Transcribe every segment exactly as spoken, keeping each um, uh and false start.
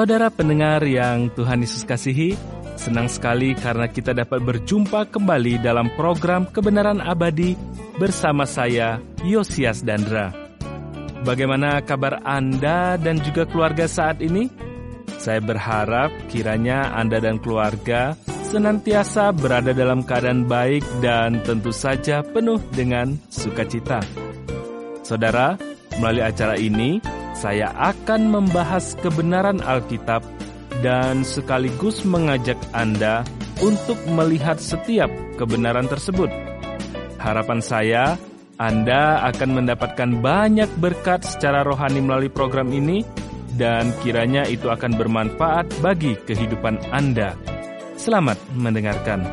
Saudara pendengar yang Tuhan Yesus kasihi, senang sekali karena kita dapat berjumpa kembali dalam program Kebenaran Abadi bersama saya, Yosias Dandra. Bagaimana kabar Anda dan juga keluarga saat ini? Saya berharap kiranya Anda dan keluarga senantiasa berada dalam keadaan baik dan tentu saja penuh dengan sukacita. Saudara, melalui acara ini, saya akan membahas kebenaran Alkitab dan sekaligus mengajak Anda untuk melihat setiap kebenaran tersebut. Harapan saya, Anda akan mendapatkan banyak berkat secara rohani melalui program ini dan kiranya itu akan bermanfaat bagi kehidupan Anda. Selamat mendengarkan.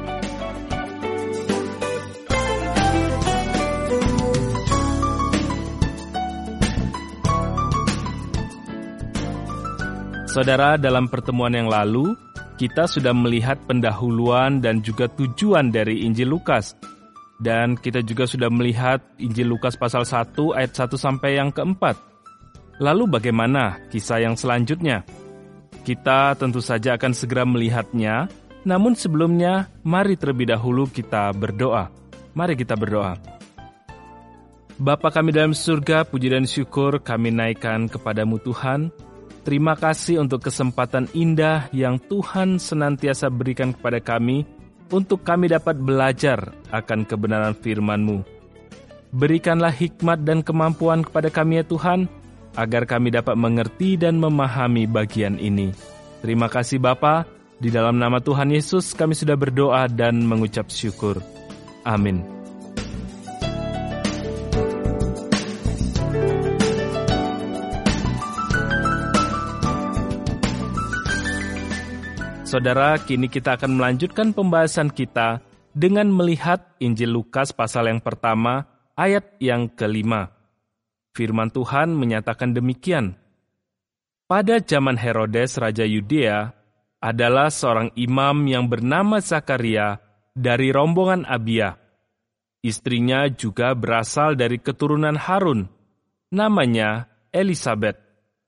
Saudara, dalam pertemuan yang lalu, kita sudah melihat pendahuluan dan juga tujuan dari Injil Lukas. Dan kita juga sudah melihat Injil Lukas pasal satu ayat satu sampai yang keempat. Lalu bagaimana kisah yang selanjutnya? Kita tentu saja akan segera melihatnya, namun sebelumnya mari terlebih dahulu kita berdoa. Mari kita berdoa. Bapa kami dalam surga, puji dan syukur kami naikkan kepadamu Tuhan. Terima kasih untuk kesempatan indah yang Tuhan senantiasa berikan kepada kami untuk kami dapat belajar akan kebenaran firman-Mu. Berikanlah hikmat dan kemampuan kepada kami ya Tuhan, agar kami dapat mengerti dan memahami bagian ini. Terima kasih Bapa, di dalam nama Tuhan Yesus kami sudah berdoa dan mengucap syukur. Amin. Saudara, kini kita akan melanjutkan pembahasan kita dengan melihat Injil Lukas pasal yang pertama, ayat yang kelima. Firman Tuhan menyatakan demikian. Pada zaman Herodes, Raja Yudea, adalah seorang imam yang bernama Zakaria dari rombongan Abia. Istrinya juga berasal dari keturunan Harun, namanya Elisabet.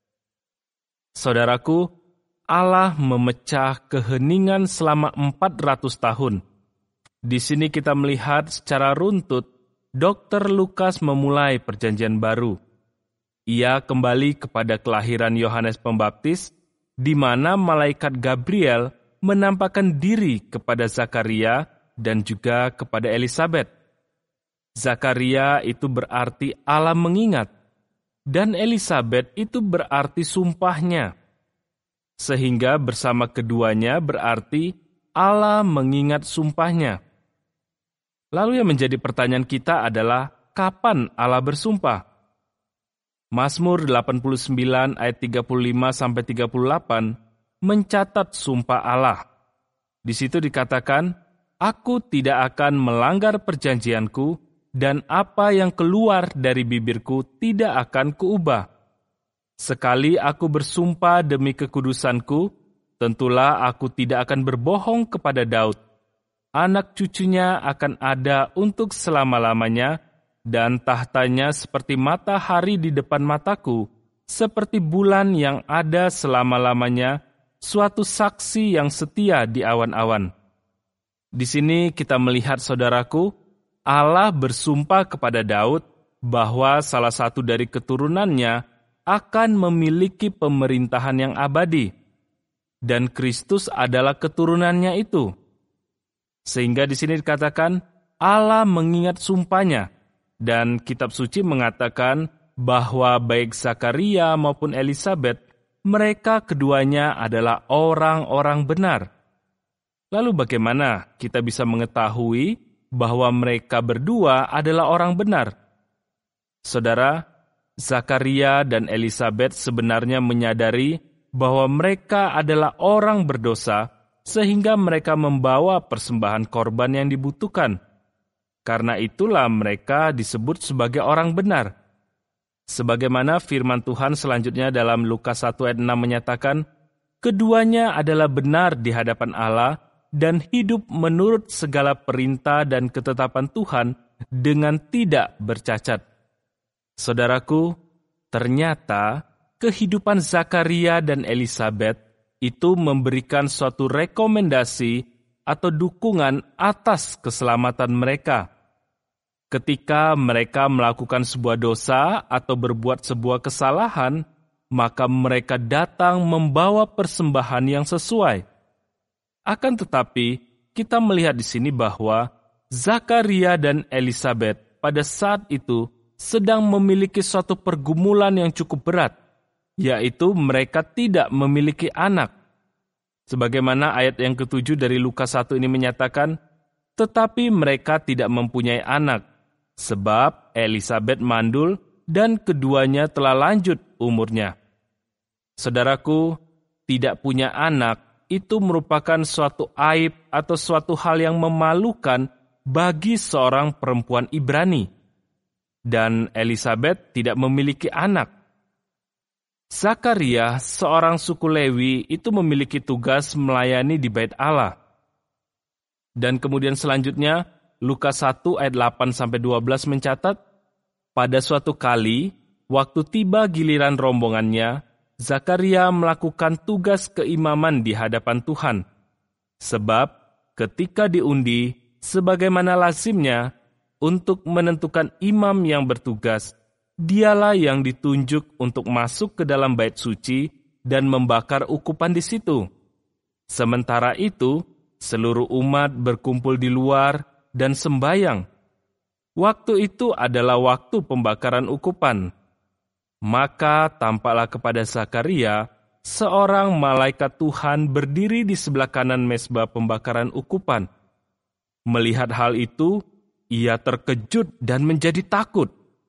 Saudaraku, Allah memecah keheningan selama empat ratus tahun. Di sini kita melihat secara runtut, Dokter Lukas memulai perjanjian baru. Ia kembali kepada kelahiran Yohanes Pembaptis, di mana malaikat Gabriel menampakkan diri kepada Zakaria dan juga kepada Elisabet. Zakaria itu berarti Allah mengingat, dan Elisabet itu berarti sumpahnya. Sehingga bersama keduanya berarti Allah mengingat sumpahnya. Lalu yang menjadi pertanyaan kita adalah, kapan Allah bersumpah? Mazmur delapan puluh sembilan ayat tiga puluh lima sampai tiga puluh delapan mencatat sumpah Allah. Di situ dikatakan, Aku tidak akan melanggar perjanjianku, dan apa yang keluar dari bibirku tidak akan kuubah. Sekali aku bersumpah demi kekudusanku, tentulah aku tidak akan berbohong kepada Daud. Anak cucunya akan ada untuk selama-lamanya, dan tahtanya seperti matahari di depan mataku, seperti bulan yang ada selama-lamanya, suatu saksi yang setia di awan-awan. Di sini kita melihat, saudaraku, Allah bersumpah kepada Daud bahwa salah satu dari keturunannya akan memiliki pemerintahan yang abadi, dan Kristus adalah keturunannya itu. Sehingga di sini dikatakan Allah mengingat sumpahnya, dan kitab suci mengatakan bahwa baik Zakaria maupun Elisabet, mereka keduanya adalah orang-orang benar. Lalu bagaimana kita bisa mengetahui bahwa mereka berdua adalah orang benar? Saudara, Zakaria dan Elisabet sebenarnya menyadari bahwa mereka adalah orang berdosa, sehingga mereka membawa persembahan korban yang dibutuhkan. Karena itulah mereka disebut sebagai orang benar. Sebagaimana firman Tuhan selanjutnya dalam Lukas satu ayat enam menyatakan, keduanya adalah benar di hadapan Allah dan hidup menurut segala perintah dan ketetapan Tuhan dengan tidak bercacat. Saudaraku, ternyata kehidupan Zakaria dan Elisabet itu memberikan suatu rekomendasi atau dukungan atas keselamatan mereka. Ketika mereka melakukan sebuah dosa atau berbuat sebuah kesalahan, maka mereka datang membawa persembahan yang sesuai. Akan tetapi, kita melihat di sini bahwa Zakaria dan Elisabet pada saat itu sedang memiliki suatu pergumulan yang cukup berat, yaitu mereka tidak memiliki anak. Sebagaimana ayat yang ketujuh dari Lukas satu ini menyatakan, tetapi mereka tidak mempunyai anak, sebab Elisabet mandul dan keduanya telah lanjut umurnya. Saudaraku, tidak punya anak itu merupakan suatu aib atau suatu hal yang memalukan bagi seorang perempuan Ibrani. Dan Elisabet tidak memiliki anak. Zakaria, seorang suku Lewi, itu memiliki tugas melayani di Bait Allah. Dan kemudian selanjutnya, Lukas satu ayat delapan sampai dua belas mencatat, pada suatu kali, waktu tiba giliran rombongannya, Zakaria melakukan tugas keimaman di hadapan Tuhan. Sebab ketika diundi, sebagaimana lazimnya, untuk menentukan imam yang bertugas, dialah yang ditunjuk untuk masuk ke dalam bait suci dan membakar ukupan di situ. Sementara itu, seluruh umat berkumpul di luar dan sembayang. Waktu itu adalah waktu pembakaran ukupan. Maka tampaklah kepada Zakaria seorang malaikat Tuhan berdiri di sebelah kanan mezbah pembakaran ukupan. Melihat hal itu, ia terkejut dan menjadi takut.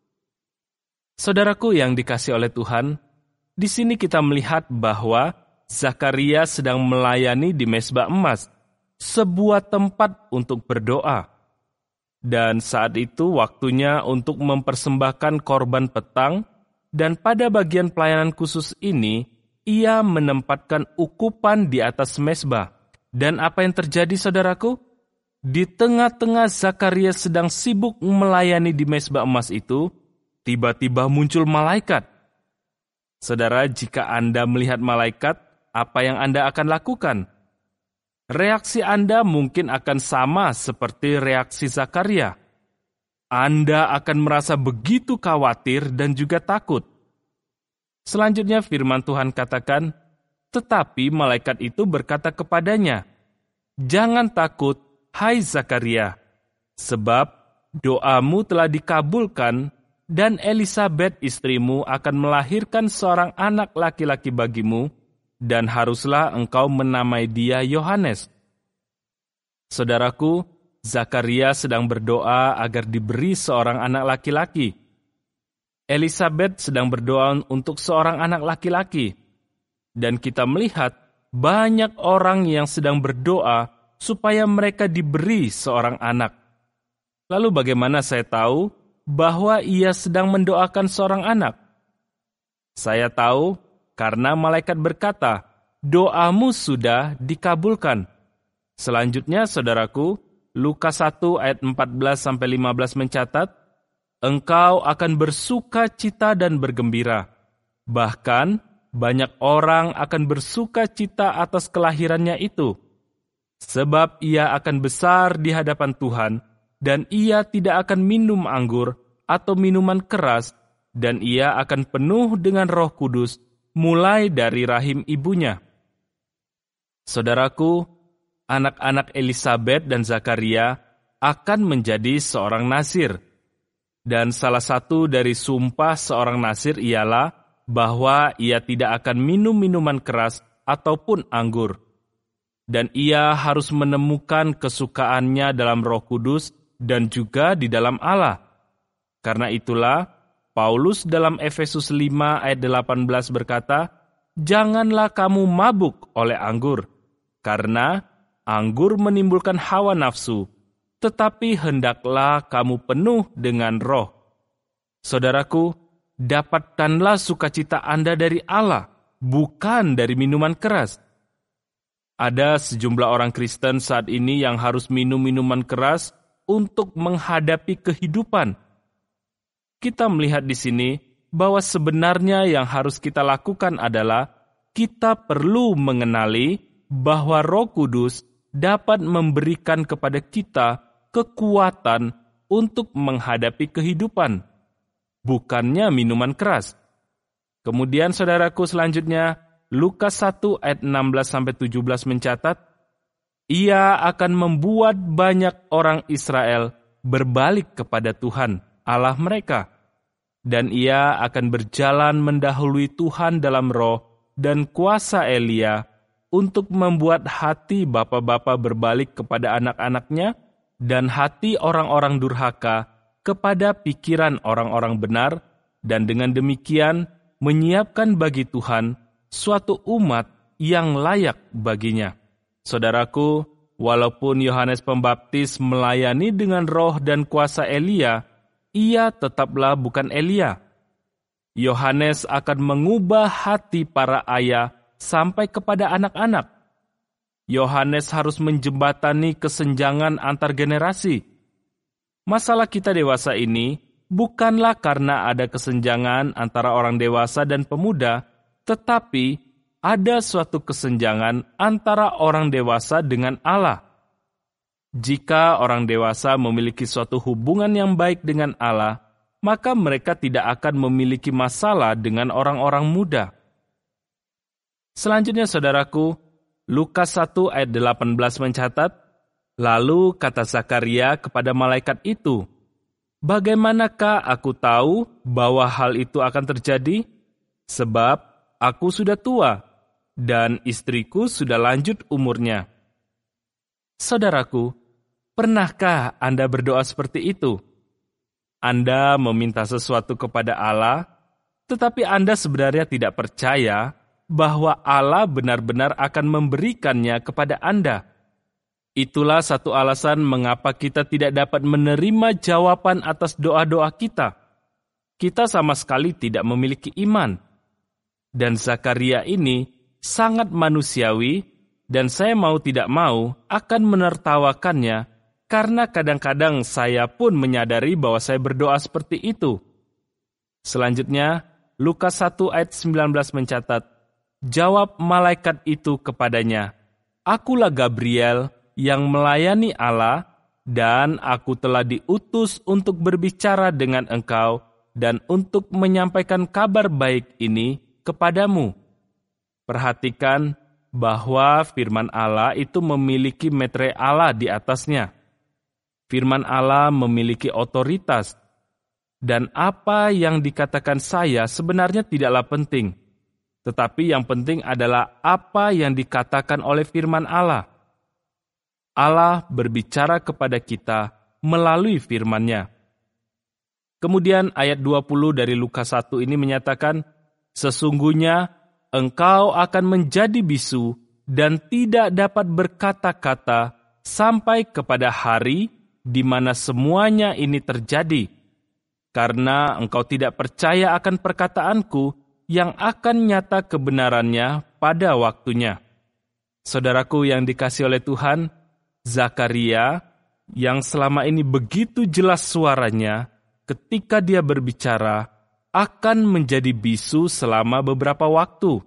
Saudaraku yang dikasihi oleh Tuhan, di sini kita melihat bahwa Zakaria sedang melayani di mezbah emas, sebuah tempat untuk berdoa. Dan saat itu waktunya untuk mempersembahkan korban petang, dan pada bagian pelayanan khusus ini, ia menempatkan ukupan di atas mezbah. Dan apa yang terjadi, saudaraku? Di tengah-tengah Zakaria sedang sibuk melayani di mezbah emas itu, tiba-tiba muncul malaikat. Saudara, jika Anda melihat malaikat, apa yang Anda akan lakukan? Reaksi Anda mungkin akan sama seperti reaksi Zakaria. Anda akan merasa begitu khawatir dan juga takut. Selanjutnya firman Tuhan katakan, tetapi malaikat itu berkata kepadanya, "Jangan takut, hai Zakaria, sebab doamu telah dikabulkan dan Elisabet istrimu akan melahirkan seorang anak laki-laki bagimu, dan haruslah engkau menamai dia Yohanes." Saudaraku, Zakaria sedang berdoa agar diberi seorang anak laki-laki. Elisabet sedang berdoa untuk seorang anak laki-laki. Dan kita melihat banyak orang yang sedang berdoa supaya mereka diberi seorang anak. Lalu bagaimana saya tahu bahwa ia sedang mendoakan seorang anak? Saya tahu karena malaikat berkata, doamu sudah dikabulkan. Selanjutnya, saudaraku, Lukas satu ayat empat belas sampai lima belas mencatat, engkau akan bersuka cita dan bergembira. Bahkan, banyak orang akan bersuka cita atas kelahirannya itu. Sebab ia akan besar di hadapan Tuhan, dan ia tidak akan minum anggur atau minuman keras, dan ia akan penuh dengan Roh Kudus, mulai dari rahim ibunya. Saudaraku, anak-anak Elisabet dan Zakaria akan menjadi seorang nazir. Dan salah satu dari sumpah seorang nazir ialah bahwa ia tidak akan minum minuman keras ataupun anggur. Dan ia harus menemukan kesukaannya dalam Roh Kudus dan juga di dalam Allah. Karena itulah, Paulus dalam Efesus lima ayat delapan belas berkata, janganlah kamu mabuk oleh anggur, karena anggur menimbulkan hawa nafsu, tetapi hendaklah kamu penuh dengan roh. Saudaraku, dapatkanlah sukacita Anda dari Allah, bukan dari minuman keras. Ada sejumlah orang Kristen saat ini yang harus minum minuman keras untuk menghadapi kehidupan. Kita melihat di sini bahwa sebenarnya yang harus kita lakukan adalah kita perlu mengenali bahwa Roh Kudus dapat memberikan kepada kita kekuatan untuk menghadapi kehidupan, bukannya minuman keras. Kemudian saudaraku selanjutnya, Lukas satu ayat enam belas sampai tujuh belas mencatat, ia akan membuat banyak orang Israel berbalik kepada Tuhan, Allah mereka. Dan ia akan berjalan mendahului Tuhan dalam roh dan kuasa Elia untuk membuat hati bapa-bapa berbalik kepada anak-anaknya dan hati orang-orang durhaka kepada pikiran orang-orang benar, dan dengan demikian menyiapkan bagi Tuhan suatu umat yang layak baginya. Saudaraku, walaupun Yohanes Pembaptis melayani dengan roh dan kuasa Elia, ia tetaplah bukan Elia. Yohanes akan mengubah hati para ayah sampai kepada anak-anak. Yohanes harus menjembatani kesenjangan antar generasi. Masalah kita dewasa ini bukanlah karena ada kesenjangan antara orang dewasa dan pemuda, tetapi ada suatu kesenjangan antara orang dewasa dengan Allah. Jika orang dewasa memiliki suatu hubungan yang baik dengan Allah, maka mereka tidak akan memiliki masalah dengan orang-orang muda. Selanjutnya saudaraku, Lukas satu ayat delapan belas mencatat, lalu kata Zakaria kepada malaikat itu, bagaimanakah aku tahu bahwa hal itu akan terjadi? Sebab aku sudah tua, dan istriku sudah lanjut umurnya. Saudaraku, pernahkah Anda berdoa seperti itu? Anda meminta sesuatu kepada Allah, tetapi Anda sebenarnya tidak percaya bahwa Allah benar-benar akan memberikannya kepada Anda. Itulah satu alasan mengapa kita tidak dapat menerima jawaban atas doa-doa kita. Kita sama sekali tidak memiliki iman. Dan Zakaria ini sangat manusiawi, dan saya mau tidak mau akan menertawakannya, karena kadang-kadang saya pun menyadari bahwa saya berdoa seperti itu. Selanjutnya, Lukas satu ayat sembilan belas mencatat, jawab malaikat itu kepadanya, akulah Gabriel yang melayani Allah, dan aku telah diutus untuk berbicara dengan engkau dan untuk menyampaikan kabar baik ini kepadamu. Perhatikan bahwa firman Allah itu memiliki metre Allah di atasnya. Firman Allah memiliki otoritas, dan apa yang dikatakan saya sebenarnya tidaklah penting. Tetapi yang penting adalah apa yang dikatakan oleh firman Allah. Allah berbicara kepada kita melalui firman-Nya. Kemudian ayat dua puluh dari Lukas satu ini menyatakan, sesungguhnya engkau akan menjadi bisu dan tidak dapat berkata-kata sampai kepada hari di mana semuanya ini terjadi, karena engkau tidak percaya akan perkataanku yang akan nyata kebenarannya pada waktunya. Saudaraku yang dikasihi oleh Tuhan, Zakaria yang selama ini begitu jelas suaranya ketika dia berbicara akan menjadi bisu selama beberapa waktu.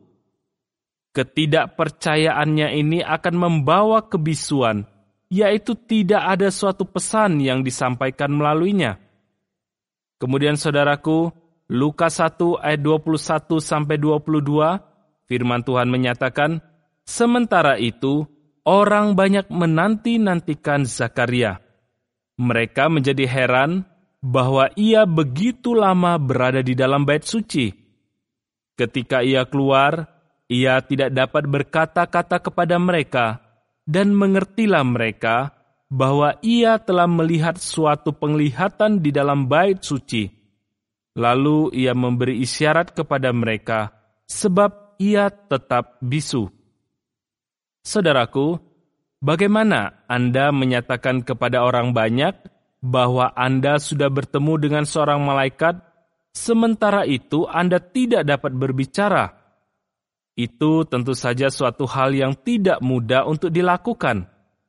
Ketidakpercayaannya ini akan membawa kebisuan, yaitu tidak ada suatu pesan yang disampaikan melaluinya. Kemudian saudaraku, Lukas satu ayat dua puluh satu sampai dua puluh dua, firman Tuhan menyatakan, sementara itu, orang banyak menanti-nantikan Zakaria. Mereka menjadi heran bahwa ia begitu lama berada di dalam bait suci. Ketika ia keluar, ia tidak dapat berkata-kata kepada mereka, dan mengertilah mereka bahwa ia telah melihat suatu penglihatan di dalam bait suci. Lalu ia memberi isyarat kepada mereka, sebab ia tetap bisu. Saudaraku, bagaimana Anda menyatakan kepada orang banyak bahwa Anda sudah bertemu dengan seorang malaikat, sementara itu Anda tidak dapat berbicara? Itu tentu saja suatu hal yang tidak mudah untuk dilakukan.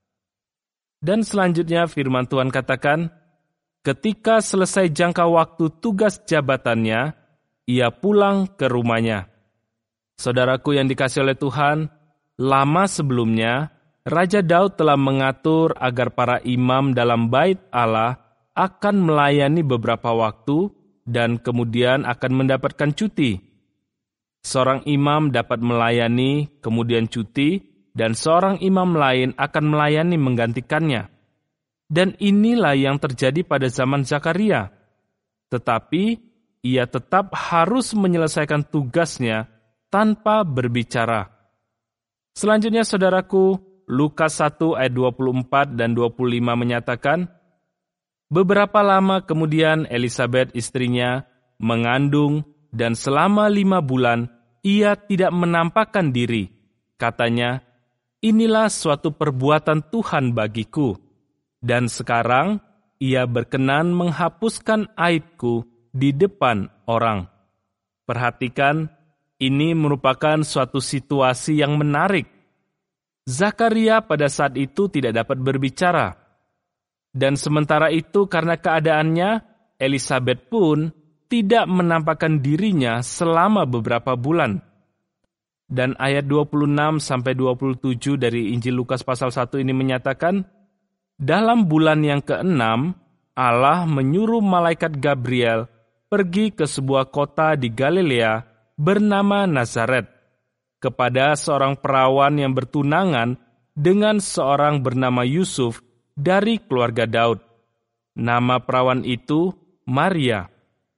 Dan selanjutnya firman Tuhan katakan, ketika selesai jangka waktu tugas jabatannya, ia pulang ke rumahnya. Saudaraku yang dikasihi oleh Tuhan, lama sebelumnya, Raja Daud telah mengatur agar para imam dalam bait Allah akan melayani beberapa waktu dan kemudian akan mendapatkan cuti. Seorang imam dapat melayani, kemudian cuti, dan seorang imam lain akan melayani menggantikannya. Dan inilah yang terjadi pada zaman Zakaria. Tetapi ia tetap harus menyelesaikan tugasnya tanpa berbicara. Selanjutnya, saudaraku, Lukas satu ayat dua puluh empat dan dua puluh lima menyatakan, beberapa lama kemudian Elisabet istrinya mengandung dan selama lima bulan ia tidak menampakkan diri. Katanya, inilah suatu perbuatan Tuhan bagiku. Dan sekarang ia berkenan menghapuskan aibku di depan orang. Perhatikan, ini merupakan suatu situasi yang menarik. Zakaria pada saat itu tidak dapat berbicara. Dan sementara itu karena keadaannya, Elisabet pun tidak menampakkan dirinya selama beberapa bulan. Dan ayat dua puluh enam sampai dua puluh tujuh dari Injil Lukas pasal satu ini menyatakan, dalam bulan yang keenam, Allah menyuruh malaikat Gabriel pergi ke sebuah kota di Galilea bernama Nazaret, kepada seorang perawan yang bertunangan dengan seorang bernama Yusuf dari keluarga Daud. Nama perawan itu Maria.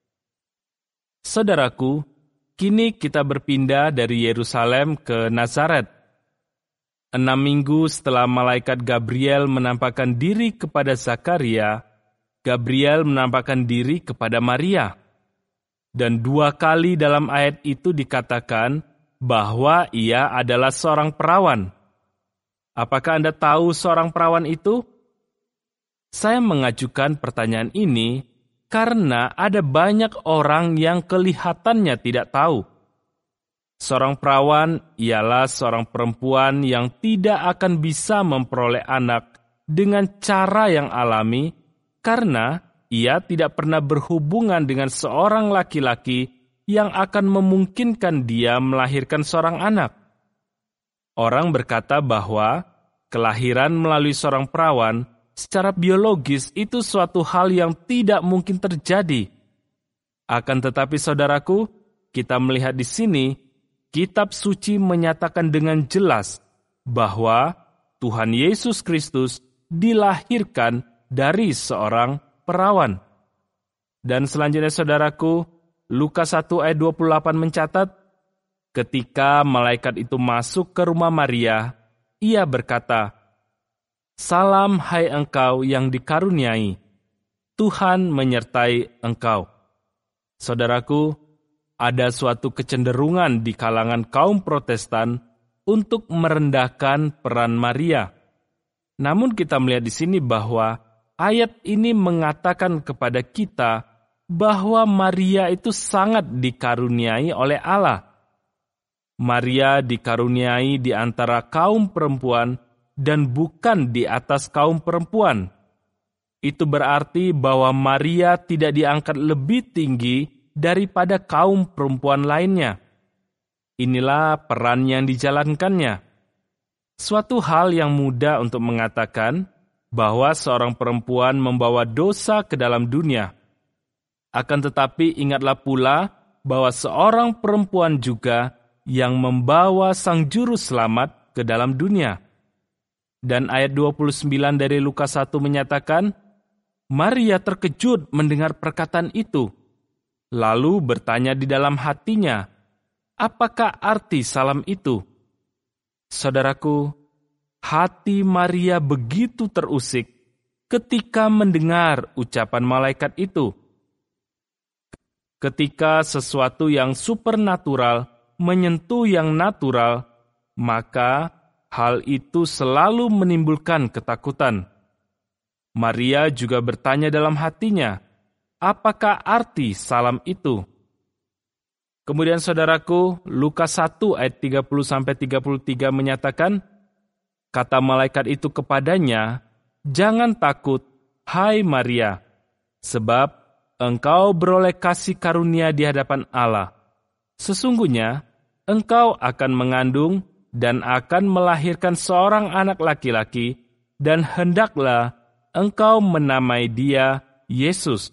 Saudaraku, kini kita berpindah dari Yerusalem ke Nazaret. Enam minggu setelah malaikat Gabriel menampakkan diri kepada Zakaria, Gabriel menampakkan diri kepada Maria. Dan dua kali dalam ayat itu dikatakan bahwa ia adalah seorang perawan. Apakah Anda tahu seorang perawan itu? Saya mengajukan pertanyaan ini karena ada banyak orang yang kelihatannya tidak tahu. Seorang perawan ialah seorang perempuan yang tidak akan bisa memperoleh anak dengan cara yang alami karena ia tidak pernah berhubungan dengan seorang laki-laki yang akan memungkinkan dia melahirkan seorang anak. Orang berkata bahwa kelahiran melalui seorang perawan secara biologis itu suatu hal yang tidak mungkin terjadi. Akan tetapi saudaraku, kita melihat di sini, Kitab Suci menyatakan dengan jelas bahwa Tuhan Yesus Kristus dilahirkan dari seorang perawan. Dan selanjutnya saudaraku, Lukas satu ayat dua puluh delapan mencatat, ketika malaikat itu masuk ke rumah Maria, ia berkata, salam hai engkau yang dikaruniai, Tuhan menyertai engkau. Saudaraku, ada suatu kecenderungan di kalangan kaum Protestan untuk merendahkan peran Maria. Namun kita melihat di sini bahwa ayat ini mengatakan kepada kita bahwa Maria itu sangat dikaruniai oleh Allah. Maria dikaruniai di antara kaum perempuan dan bukan di atas kaum perempuan. Itu berarti bahwa Maria tidak diangkat lebih tinggi daripada kaum perempuan lainnya. Inilah peran yang dijalankannya. Suatu hal yang mudah untuk mengatakan bahwa seorang perempuan membawa dosa ke dalam dunia. Akan tetapi ingatlah pula bahwa seorang perempuan juga yang membawa Sang Juru Selamat ke dalam dunia. Dan ayat dua puluh sembilan dari Lukas satu menyatakan, Maria terkejut mendengar perkataan itu, lalu bertanya di dalam hatinya, apakah arti salam itu? Saudaraku, hati Maria begitu terusik ketika mendengar ucapan malaikat itu. Ketika sesuatu yang supernatural menyentuh yang natural, maka hal itu selalu menimbulkan ketakutan. Maria juga bertanya dalam hatinya, apakah arti salam itu? Kemudian saudaraku, Lukas satu ayat tiga puluh sampai tiga puluh tiga menyatakan, kata malaikat itu kepadanya, jangan takut, hai Maria, sebab engkau beroleh kasih karunia di hadapan Allah. Sesungguhnya, engkau akan mengandung dan akan melahirkan seorang anak laki-laki, dan hendaklah engkau menamai dia Yesus.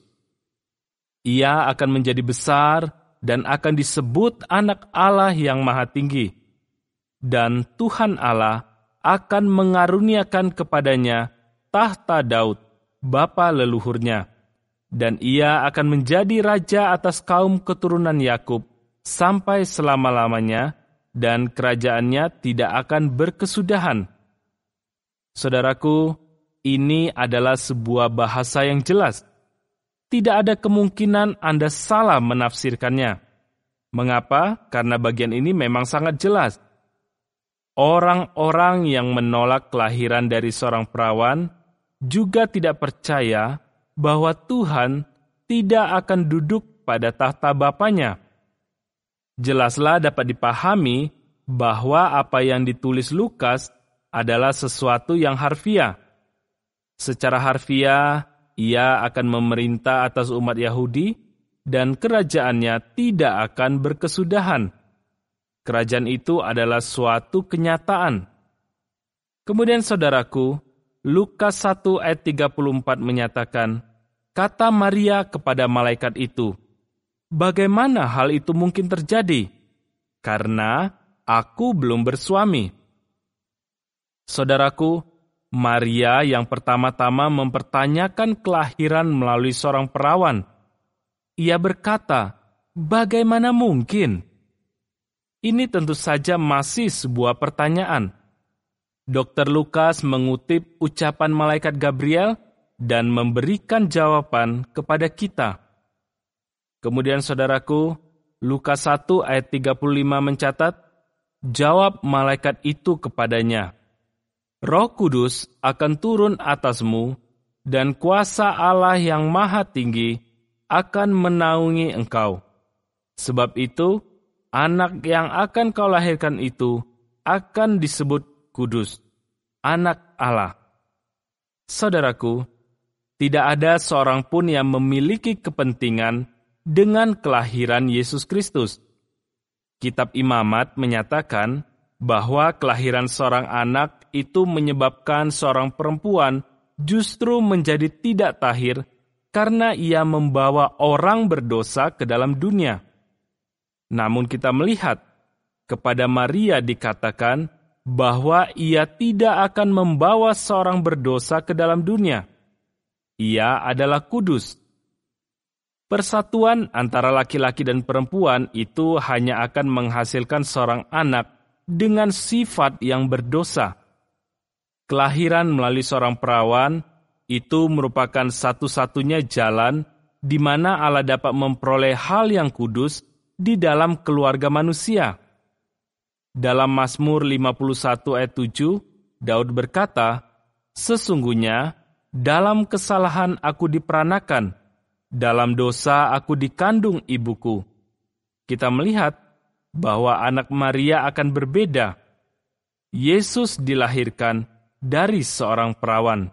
Ia akan menjadi besar dan akan disebut Anak Allah yang Maha Tinggi. Dan Tuhan Allah akan mengaruniakan kepadanya tahta Daud, bapa leluhurnya. Dan ia akan menjadi raja atas kaum keturunan Yakub sampai selama-lamanya, dan kerajaannya tidak akan berkesudahan. Saudaraku, ini adalah sebuah bahasa yang jelas. Tidak ada kemungkinan Anda salah menafsirkannya. Mengapa? Karena bagian ini memang sangat jelas. Orang-orang yang menolak kelahiran dari seorang perawan juga tidak percaya bahwa Tuhan tidak akan duduk pada tahta Bapanya. Jelaslah dapat dipahami bahwa apa yang ditulis Lukas adalah sesuatu yang harfiah. Secara harfiah, ia akan memerintah atas umat Yahudi dan kerajaannya tidak akan berkesudahan. Kerajaan itu adalah suatu kenyataan. Kemudian saudaraku, Lukas satu ayat tiga puluh empat menyatakan, kata Maria kepada malaikat itu, bagaimana hal itu mungkin terjadi? Karena aku belum bersuami. Saudaraku, Maria yang pertama-tama mempertanyakan kelahiran melalui seorang perawan. Ia berkata, bagaimana mungkin? Ini tentu saja masih sebuah pertanyaan. Dokter Lukas mengutip ucapan malaikat Gabriel dan memberikan jawaban kepada kita. Kemudian saudaraku, Lukas satu ayat tiga puluh lima mencatat, jawab malaikat itu kepadanya, Roh Kudus akan turun atasmu, dan kuasa Allah yang Maha Tinggi akan menaungi engkau. Sebab itu, anak yang akan kau lahirkan itu akan disebut kudus, Anak Allah. Saudaraku, tidak ada seorang pun yang memiliki kepentingan dengan kelahiran Yesus Kristus. Kitab Imamat menyatakan bahwa kelahiran seorang anak itu menyebabkan seorang perempuan justru menjadi tidak tahir karena ia membawa orang berdosa ke dalam dunia. Namun kita melihat, kepada Maria dikatakan bahwa ia tidak akan membawa seorang berdosa ke dalam dunia. Ia adalah kudus. Persatuan antara laki-laki dan perempuan itu hanya akan menghasilkan seorang anak dengan sifat yang berdosa. Kelahiran melalui seorang perawan itu merupakan satu-satunya jalan di mana Allah dapat memperoleh hal yang kudus di dalam keluarga manusia. Dalam Mazmur lima puluh satu ayat tujuh, Daud berkata, sesungguhnya dalam kesalahan aku diperanakan, dalam dosa aku dikandung ibuku. Kita melihat bahwa anak Maria akan berbeda. Yesus dilahirkan dari seorang perawan.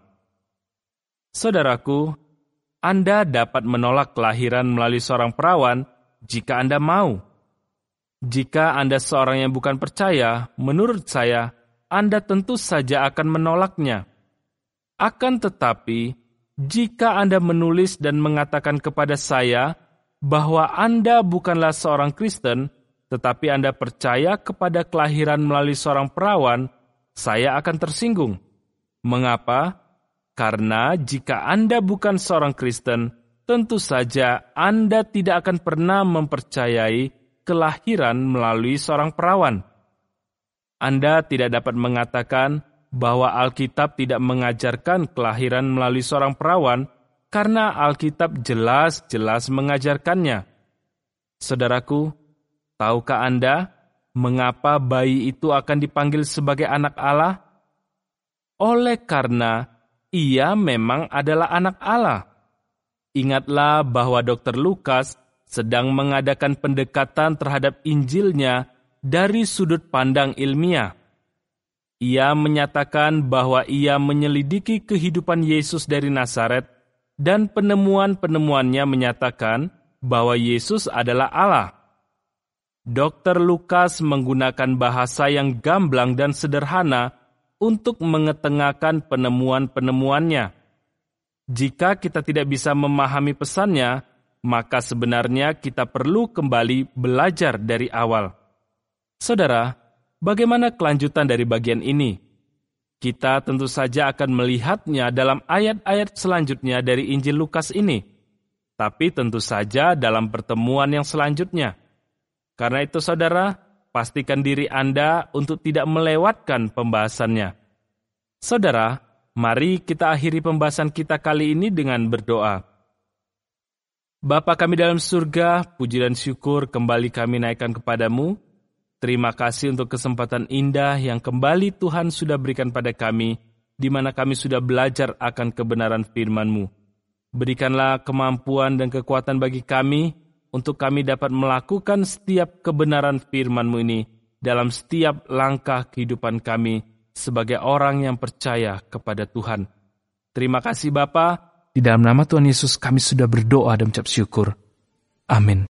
Saudaraku, Anda dapat menolak kelahiran melalui seorang perawan jika Anda mau. Jika Anda seorang yang bukan percaya, menurut saya, Anda tentu saja akan menolaknya. Akan tetapi, jika Anda menulis dan mengatakan kepada saya bahwa Anda bukanlah seorang Kristen, tetapi Anda percaya kepada kelahiran melalui seorang perawan, saya akan tersinggung. Mengapa? Karena jika Anda bukan seorang Kristen, tentu saja Anda tidak akan pernah mempercayai kelahiran melalui seorang perawan. Anda tidak dapat mengatakan bahwa Alkitab tidak mengajarkan kelahiran melalui seorang perawan karena Alkitab jelas-jelas mengajarkannya. Saudaraku, tahukah Anda mengapa bayi itu akan dipanggil sebagai anak Allah? Oleh karena ia memang adalah anak Allah. Ingatlah bahwa dokter Lukas sedang mengadakan pendekatan terhadap Injilnya dari sudut pandang ilmiah. Ia menyatakan bahwa ia menyelidiki kehidupan Yesus dari Nazaret dan penemuan-penemuannya menyatakan bahwa Yesus adalah Allah. dokter Lukas menggunakan bahasa yang gamblang dan sederhana untuk mengetengahkan penemuan-penemuannya. Jika kita tidak bisa memahami pesannya, maka sebenarnya kita perlu kembali belajar dari awal. Saudara, bagaimana kelanjutan dari bagian ini? Kita tentu saja akan melihatnya dalam ayat-ayat selanjutnya dari Injil Lukas ini, tapi tentu saja dalam pertemuan yang selanjutnya. Karena itu saudara, pastikan diri Anda untuk tidak melewatkan pembahasannya. Saudara, mari kita akhiri pembahasan kita kali ini dengan berdoa. Bapa kami dalam surga, puji dan syukur kembali kami naikkan kepadamu. Terima kasih untuk kesempatan indah yang kembali Tuhan sudah berikan pada kami, di mana kami sudah belajar akan kebenaran firman-Mu. Berikanlah kemampuan dan kekuatan bagi kami, untuk kami dapat melakukan setiap kebenaran firman-Mu ini dalam setiap langkah kehidupan kami sebagai orang yang percaya kepada Tuhan. Terima kasih Bapa. Di dalam nama Tuhan Yesus kami sudah berdoa dan mengucap syukur. Amin.